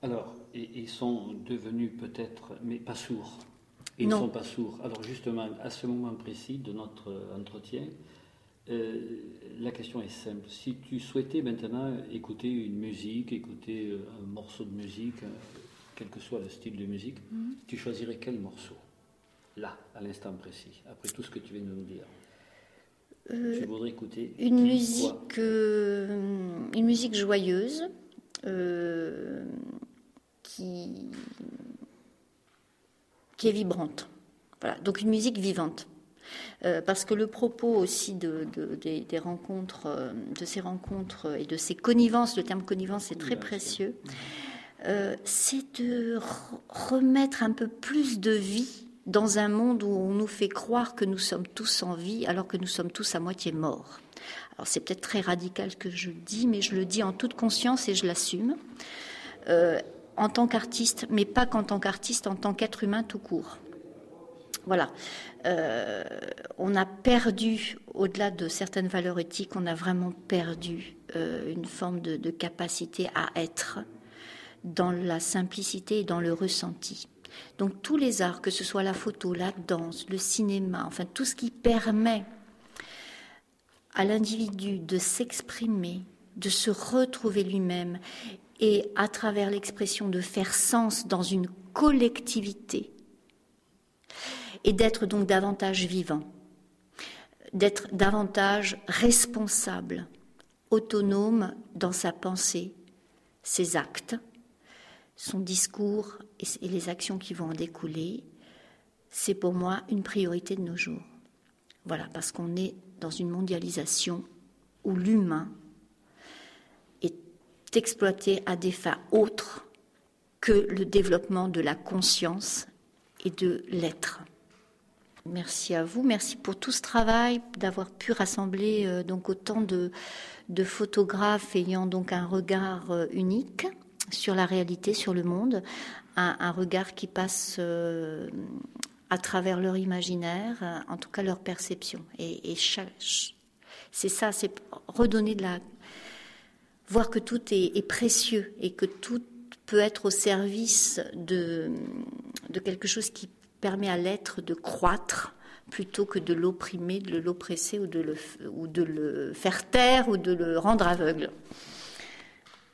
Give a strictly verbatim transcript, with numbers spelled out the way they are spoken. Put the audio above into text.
Alors, ils sont devenus peut-être, mais pas sourds. Ils Non. ne sont pas sourds. Alors justement, à ce moment précis de notre entretien, euh, la question est simple. Si tu souhaitais maintenant écouter une musique, écouter un morceau de musique, quel que soit le style de musique, mm-hmm. tu choisirais quel morceau? Là, à l'instant précis, après tout ce que tu viens de nous dire. Euh, tu voudrais écouter une musique, euh, une musique joyeuse, euh, qui, qui est vibrante. Voilà, donc une musique vivante. Euh, parce que le propos aussi de, de, des, des rencontres, euh, de ces rencontres et de ces connivences, le terme connivence est très précieux, euh, c'est de re- remettre un peu plus de vie dans un monde où on nous fait croire que nous sommes tous en vie alors que nous sommes tous à moitié morts. Alors c'est peut-être très radical ce que je dis, mais je le dis en toute conscience et je l'assume. Euh, en tant qu'artiste, mais pas qu'en tant qu'artiste, en tant qu'être humain tout court. Voilà. Euh, on a perdu, au-delà de certaines valeurs éthiques, on a vraiment perdu euh, une forme de, de capacité à être dans la simplicité et dans le ressenti. Donc tous les arts, que ce soit la photo, la danse, le cinéma, enfin tout ce qui permet à l'individu de s'exprimer, de se retrouver lui-même et à travers l'expression de faire sens dans une collectivité et d'être donc davantage vivant, d'être davantage responsable, autonome dans sa pensée, ses actes, son discours et les actions qui vont en découler, c'est pour moi une priorité de nos jours. Voilà, parce qu'on est dans une mondialisation où l'humain est exploité à des fins autres que le développement de la conscience et de l'être. Merci à vous, merci pour tout ce travail, d'avoir pu rassembler euh, donc autant de, de photographes ayant donc un regard euh, unique sur la réalité, sur le monde, un, un regard qui passe euh, à travers leur imaginaire, en tout cas leur perception. Et, et chaque, c'est ça, c'est redonner de la... voir que tout est, est précieux et que tout peut être au service de, de quelque chose qui permet à l'être de croître plutôt que de l'opprimer, de l'oppresser ou de le, ou de le faire taire ou de le rendre aveugle.